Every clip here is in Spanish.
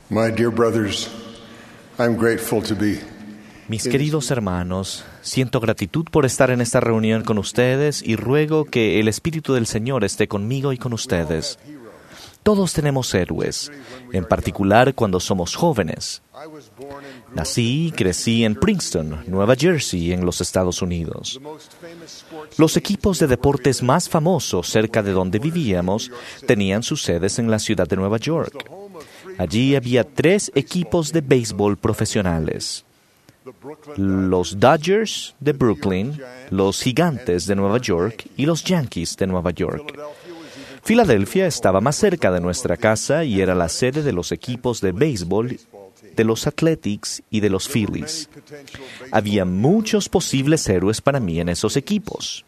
My dear brothers, I'm grateful to be. Mis queridos hermanos, siento gratitud por estar en esta reunión con ustedes y ruego que el Espíritu del Señor esté conmigo y con ustedes. Todos tenemos héroes, en particular cuando somos jóvenes. Nací y crecí en Princeton, Nueva Jersey, en los Estados Unidos. Los equipos de deportes más famosos cerca de donde vivíamos tenían sus sedes en la ciudad de Nueva York. Allí había 3 equipos de béisbol profesionales: los Dodgers de Brooklyn, los Gigantes de Nueva York y los Yankees de Nueva York. Filadelfia estaba más cerca de nuestra casa y era la sede de los equipos de béisbol de los Athletics y de los Phillies. Había muchos posibles héroes para mí en esos equipos.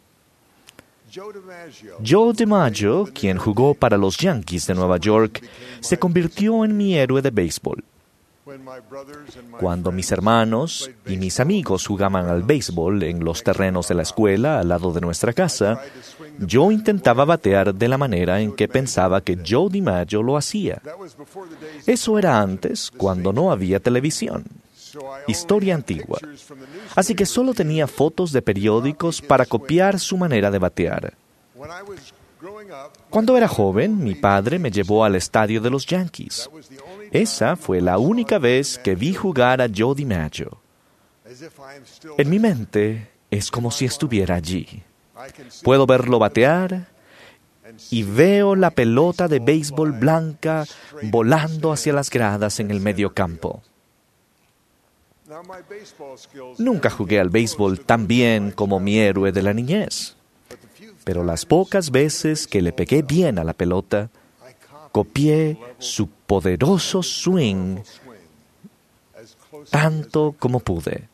Joe DiMaggio, quien jugó para los Yankees de Nueva York, se convirtió en mi héroe de béisbol. Cuando mis hermanos y mis amigos jugaban al béisbol en los terrenos de la escuela al lado de nuestra casa, yo intentaba batear de la manera en que pensaba que Joe DiMaggio lo hacía. Eso era antes, cuando no había televisión. Historia antigua. Así que solo tenía fotos de periódicos para copiar su manera de batear. Cuando era joven, mi padre me llevó al estadio de los Yankees. Esa fue la única vez que vi jugar a Joe DiMaggio. En mi mente es como si estuviera allí. Puedo verlo batear y veo la pelota de béisbol blanca volando hacia las gradas en el medio campo. Nunca jugué al béisbol tan bien como mi héroe de la niñez, pero las pocas veces que le pegué bien a la pelota, copié su poderoso swing tanto como pude.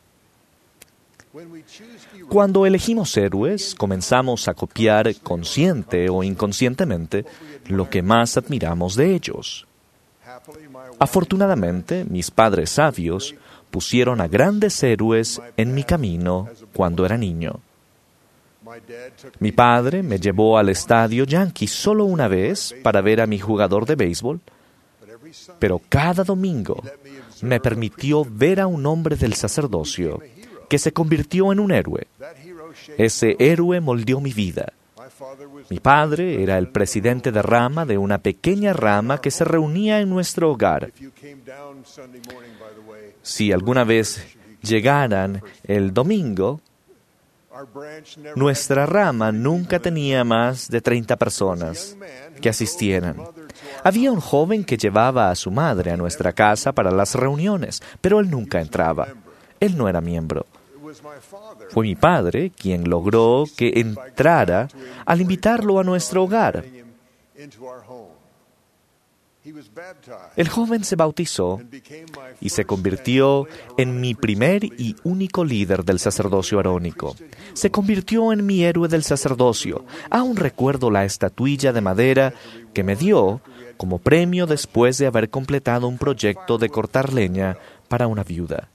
Cuando elegimos héroes, comenzamos a copiar consciente o inconscientemente lo que más admiramos de ellos. Afortunadamente, mis padres sabios pusieron a grandes héroes en mi camino cuando era niño. Mi padre me llevó al estadio Yankee solo una vez para ver a mi jugador de béisbol, pero cada domingo me permitió ver a un hombre del sacerdocio que se convirtió en un héroe. Ese héroe moldeó mi vida. Mi padre era el presidente de rama de una pequeña rama que se reunía en nuestro hogar. Si alguna vez llegaran el domingo, nuestra rama nunca tenía más de 30 personas que asistieran. Había un joven que llevaba a su madre a nuestra casa para las reuniones, pero él nunca entraba. Él no era miembro. Fue mi padre quien logró que entrara al invitarlo a nuestro hogar. El joven se bautizó y se convirtió en mi primer y único líder del sacerdocio arónico. Se convirtió en mi héroe del sacerdocio. Aún recuerdo la estatuilla de madera que me dio como premio después de haber completado un proyecto de cortar leña para una viuda.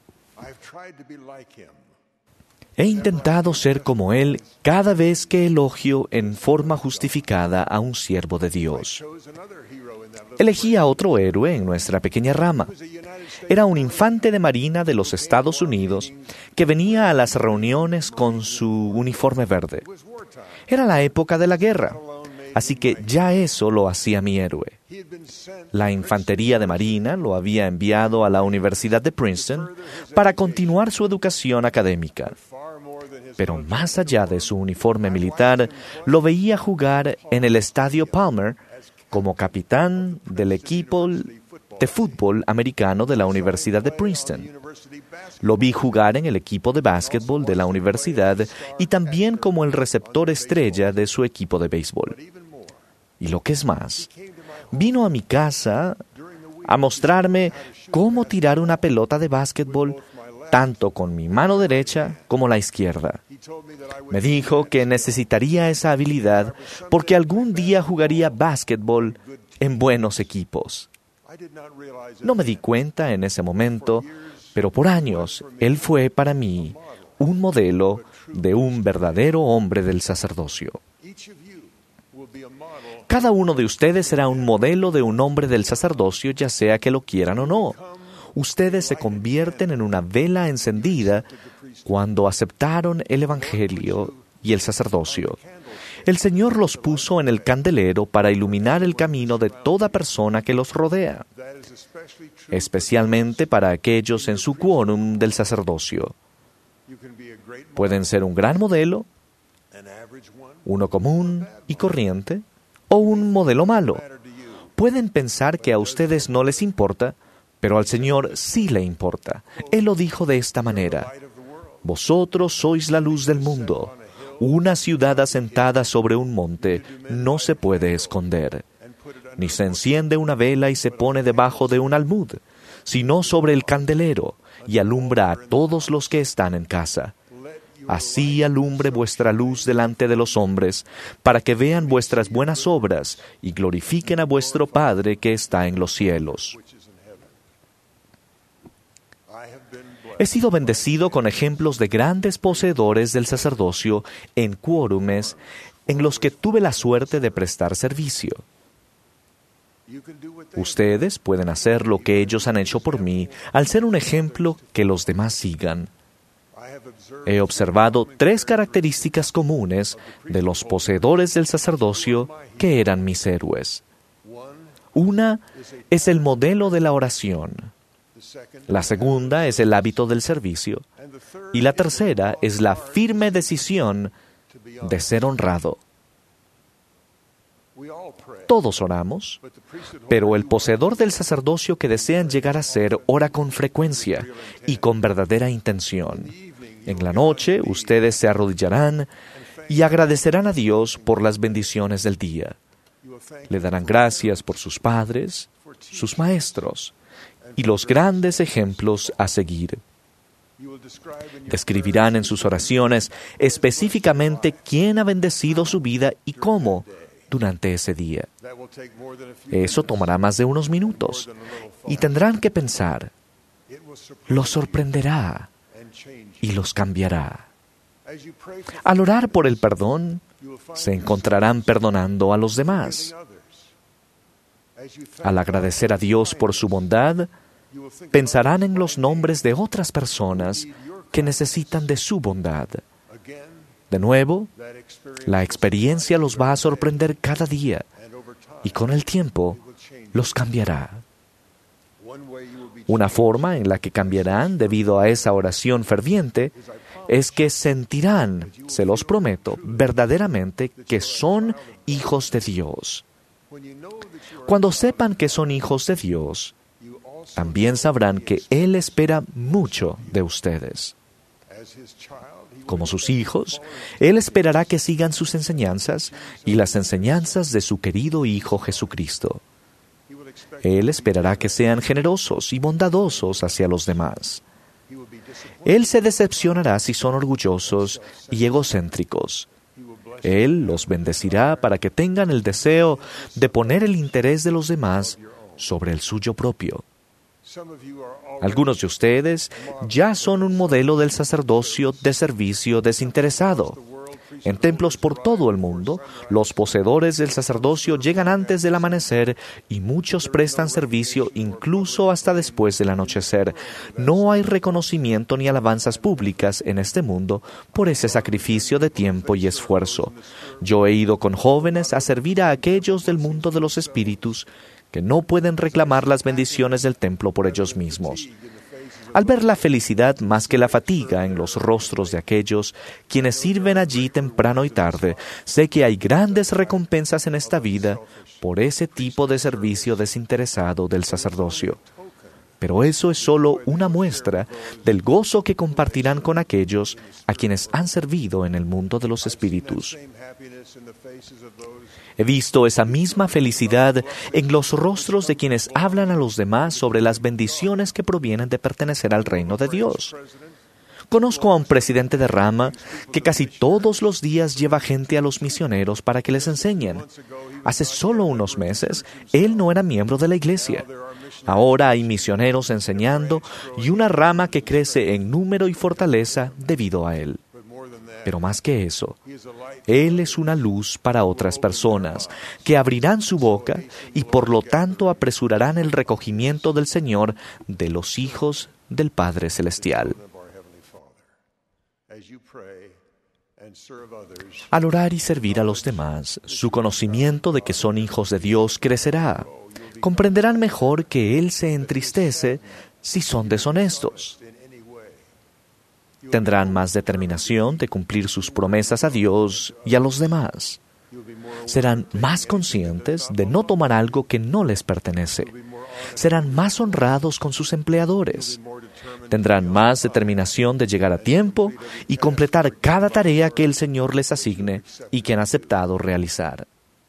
He intentado ser como él cada vez que elogio en forma justificada a un siervo de Dios. Elegí a otro héroe en nuestra pequeña rama. Era un infante de marina de los Estados Unidos que venía a las reuniones con su uniforme verde. Era la época de la guerra, así que ya eso lo hacía mi héroe. La infantería de marina lo había enviado a la Universidad de Princeton para continuar su educación académica. Pero más allá de su uniforme militar, lo veía jugar en el Estadio Palmer como capitán del equipo de fútbol americano de la Universidad de Princeton. Lo vi jugar en el equipo de básquetbol de la universidad y también como el receptor estrella de su equipo de béisbol. Y lo que es más, vino a mi casa a mostrarme cómo tirar una pelota de básquetbol tanto con mi mano derecha como la izquierda. Me dijo que necesitaría esa habilidad porque algún día jugaría básquetbol en buenos equipos. No me di cuenta en ese momento, pero por años él fue para mí un modelo de un verdadero hombre del sacerdocio. Cada uno de ustedes será un modelo de un hombre del sacerdocio, ya sea que lo quieran o no. Ustedes se convierten en una vela encendida cuando aceptaron el Evangelio y el sacerdocio. El Señor los puso en el candelero para iluminar el camino de toda persona que los rodea, especialmente para aquellos en su quórum del sacerdocio. Pueden ser un gran modelo, uno común y corriente, o un modelo malo. Pueden pensar que a ustedes no les importa, pero al Señor sí le importa. Él lo dijo de esta manera: vosotros sois la luz del mundo. Una ciudad asentada sobre un monte no se puede esconder, ni se enciende una vela y se pone debajo de un almud, sino sobre el candelero, y alumbra a todos los que están en casa. Así alumbre vuestra luz delante de los hombres, para que vean vuestras buenas obras y glorifiquen a vuestro Padre que está en los cielos. He sido bendecido con ejemplos de grandes poseedores del sacerdocio en quórumes en los que tuve la suerte de prestar servicio. Ustedes pueden hacer lo que ellos han hecho por mí al ser un ejemplo que los demás sigan. He observado 3 características comunes de los poseedores del sacerdocio que eran mis héroes. Una es el modelo de la oración. La segunda es el hábito del servicio. Y la tercera es la firme decisión de ser honrado. Todos oramos, pero el poseedor del sacerdocio que desean llegar a ser ora con frecuencia y con verdadera intención. En la noche ustedes se arrodillarán y agradecerán a Dios por las bendiciones del día. Le darán gracias por sus padres, sus maestros y los grandes ejemplos a seguir. Describirán en sus oraciones específicamente quién ha bendecido su vida y cómo durante ese día. Eso tomará más de unos minutos y tendrán que pensar: los sorprenderá y los cambiará. Al orar por el perdón, se encontrarán perdonando a los demás. Al agradecer a Dios por su bondad, pensarán en los nombres de otras personas que necesitan de su bondad. De nuevo, la experiencia los va a sorprender cada día y con el tiempo los cambiará. Una forma en la que cambiarán debido a esa oración ferviente es que sentirán, se los prometo, verdaderamente que son hijos de Dios. Cuando sepan que son hijos de Dios, también sabrán que Él espera mucho de ustedes. Como sus hijos, Él esperará que sigan sus enseñanzas y las enseñanzas de su querido Hijo Jesucristo. Él esperará que sean generosos y bondadosos hacia los demás. Él se decepcionará si son orgullosos y egocéntricos. Él los bendecirá para que tengan el deseo de poner el interés de los demás sobre el suyo propio. Algunos de ustedes ya son un modelo del sacerdocio de servicio desinteresado. En templos por todo el mundo, los poseedores del sacerdocio llegan antes del amanecer y muchos prestan servicio incluso hasta después del anochecer. No hay reconocimiento ni alabanzas públicas en este mundo por ese sacrificio de tiempo y esfuerzo. Yo he ido con jóvenes a servir a aquellos del mundo de los espíritus que no pueden reclamar las bendiciones del templo por ellos mismos. Al ver la felicidad más que la fatiga en los rostros de aquellos quienes sirven allí temprano y tarde, sé que hay grandes recompensas en esta vida por ese tipo de servicio desinteresado del sacerdocio. Pero eso es solo una muestra del gozo que compartirán con aquellos a quienes han servido en el mundo de los espíritus. He visto esa misma felicidad en los rostros de quienes hablan a los demás sobre las bendiciones que provienen de pertenecer al reino de Dios. Conozco a un presidente de rama que casi todos los días lleva gente a los misioneros para que les enseñen. Hace solo unos meses, él no era miembro de la iglesia. Ahora hay misioneros enseñando y una rama que crece en número y fortaleza debido a él. Pero más que eso, Él es una luz para otras personas que abrirán su boca y por lo tanto apresurarán el recogimiento del Señor de los hijos del Padre Celestial. Al orar y servir a los demás, su conocimiento de que son hijos de Dios crecerá. Comprenderán mejor que Él se entristece si son deshonestos. Tendrán más determinación de cumplir sus promesas a Dios y a los demás. Serán más conscientes de no tomar algo que no les pertenece. Serán más honrados con sus empleadores. Tendrán más determinación de llegar a tiempo y completar cada tarea que el Señor les asigne y que han aceptado realizar.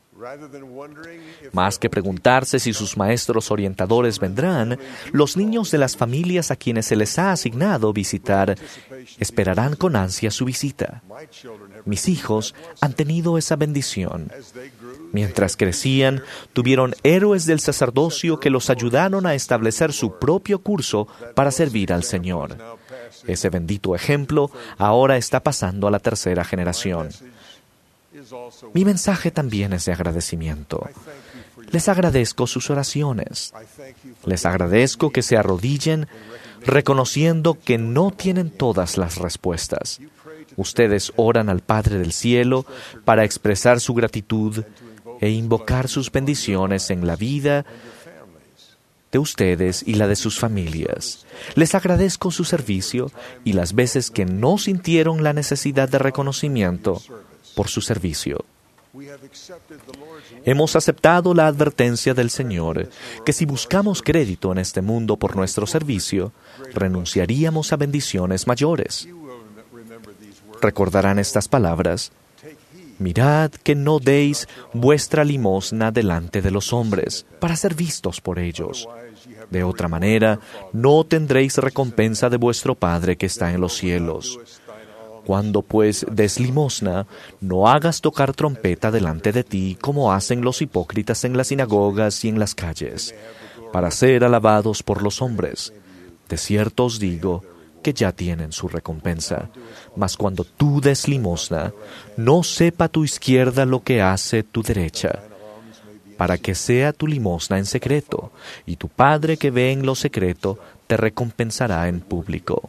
Más que preguntarse si sus maestros orientadores vendrán, los niños de las familias a quienes se les ha asignado visitar esperarán con ansia su visita. Mis hijos han tenido esa bendición. Mientras crecían, tuvieron héroes del sacerdocio que los ayudaron a establecer su propio curso para servir al Señor. Ese bendito ejemplo ahora está pasando a la tercera generación. Mi mensaje también es de agradecimiento. Les agradezco sus oraciones. Les agradezco que se arrodillen reconociendo que no tienen todas las respuestas. Ustedes oran al Padre del Cielo para expresar su gratitud e invocar sus bendiciones en la vida de ustedes y la de sus familias. Les agradezco su servicio y las veces que no sintieron la necesidad de reconocimiento por su servicio. Hemos aceptado la advertencia del Señor que si buscamos crédito en este mundo por nuestro servicio, renunciaríamos a bendiciones mayores. Recordarán estas palabras: mirad que no deis vuestra limosna delante de los hombres, para ser vistos por ellos. De otra manera, no tendréis recompensa de vuestro Padre que está en los cielos. Cuando pues des limosna, no hagas tocar trompeta delante de ti, como hacen los hipócritas en las sinagogas y en las calles, para ser alabados por los hombres. De cierto os digo que ya tienen su recompensa. Mas cuando tú des limosna, no sepa tu izquierda lo que hace tu derecha, para que sea tu limosna en secreto, y tu Padre que ve en lo secreto te recompensará en público.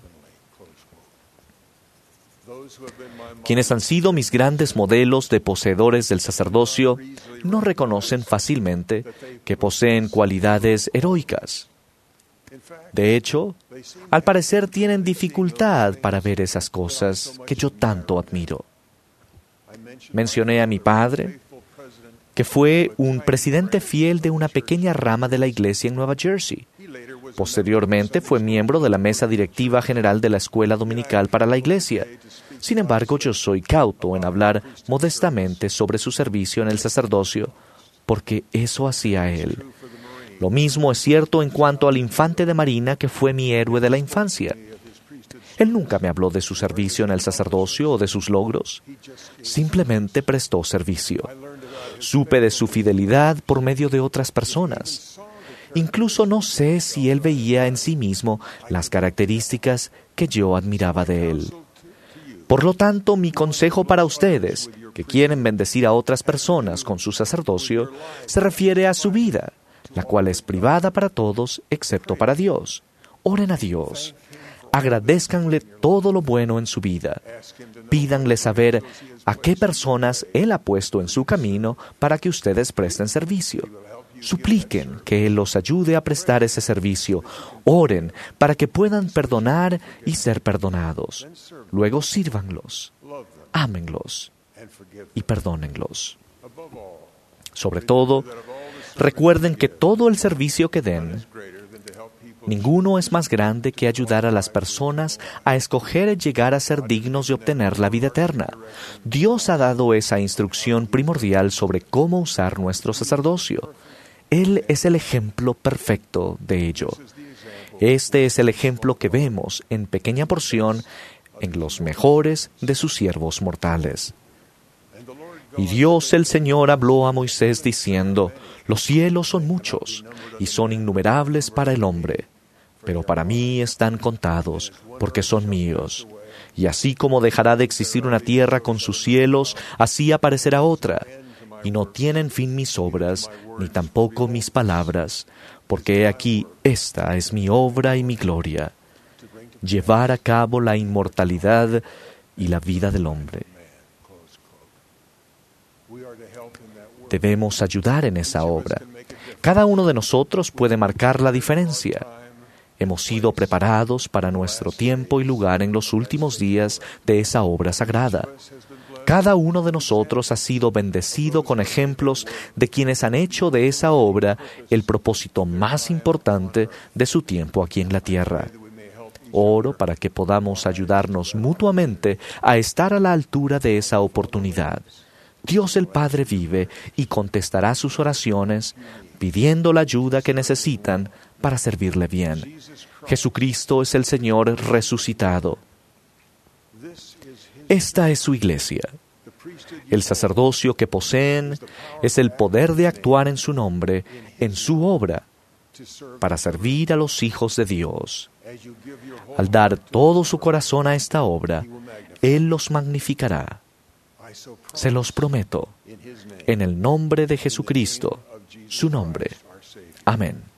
Quienes han sido mis grandes modelos de poseedores del sacerdocio no reconocen fácilmente que poseen cualidades heroicas. De hecho, al parecer tienen dificultad para ver esas cosas que yo tanto admiro. Mencioné a mi padre, que fue un presidente fiel de una pequeña rama de la iglesia en Nueva Jersey. Posteriormente fue miembro de la mesa directiva general de la escuela dominical para la iglesia. Sin embargo, yo soy cauto en hablar modestamente sobre su servicio en el sacerdocio, porque eso hacía él. Lo mismo es cierto en cuanto al infante de marina que fue mi héroe de la infancia. Él nunca me habló de su servicio en el sacerdocio o de sus logros. Simplemente prestó servicio. Supe de su fidelidad por medio de otras personas. Incluso no sé si él veía en sí mismo las características que yo admiraba de él. Por lo tanto, mi consejo para ustedes, que quieren bendecir a otras personas con su sacerdocio, se refiere a su vida, la cual es privada para todos excepto para Dios. Oren a Dios. Agradézcanle todo lo bueno en su vida. Pídanle saber a qué personas Él ha puesto en su camino para que ustedes presten servicio. Supliquen que Él los ayude a prestar ese servicio. Oren para que puedan perdonar y ser perdonados. Luego sírvanlos, ámenlos y perdónenlos. Sobre todo, recuerden que todo el servicio que den, ninguno es más grande que ayudar a las personas a escoger llegar a ser dignos de obtener la vida eterna. Dios ha dado esa instrucción primordial sobre cómo usar nuestro sacerdocio. Él es el ejemplo perfecto de ello. Este es el ejemplo que vemos en pequeña porción en los mejores de sus siervos mortales. Y Dios el Señor habló a Moisés diciendo: los cielos son muchos y son innumerables para el hombre, pero para mí están contados porque son míos. Y así como dejará de existir una tierra con sus cielos, así aparecerá otra. Y no tienen fin mis obras, ni tampoco mis palabras, porque he aquí, esta es mi obra y mi gloria, llevar a cabo la inmortalidad y la vida del hombre. Debemos ayudar en esa obra. Cada uno de nosotros puede marcar la diferencia. Hemos sido preparados para nuestro tiempo y lugar en los últimos días de esa obra sagrada. Cada uno de nosotros ha sido bendecido con ejemplos de quienes han hecho de esa obra el propósito más importante de su tiempo aquí en la tierra. Oro para que podamos ayudarnos mutuamente a estar a la altura de esa oportunidad. Dios el Padre vive y contestará sus oraciones, pidiendo la ayuda que necesitan para servirle bien. Jesucristo es el Señor resucitado. Esta es su iglesia. El sacerdocio que poseen es el poder de actuar en su nombre, en su obra, para servir a los hijos de Dios. Al dar todo su corazón a esta obra, Él los magnificará. Se los prometo, en el nombre de Jesucristo, su nombre. Amén.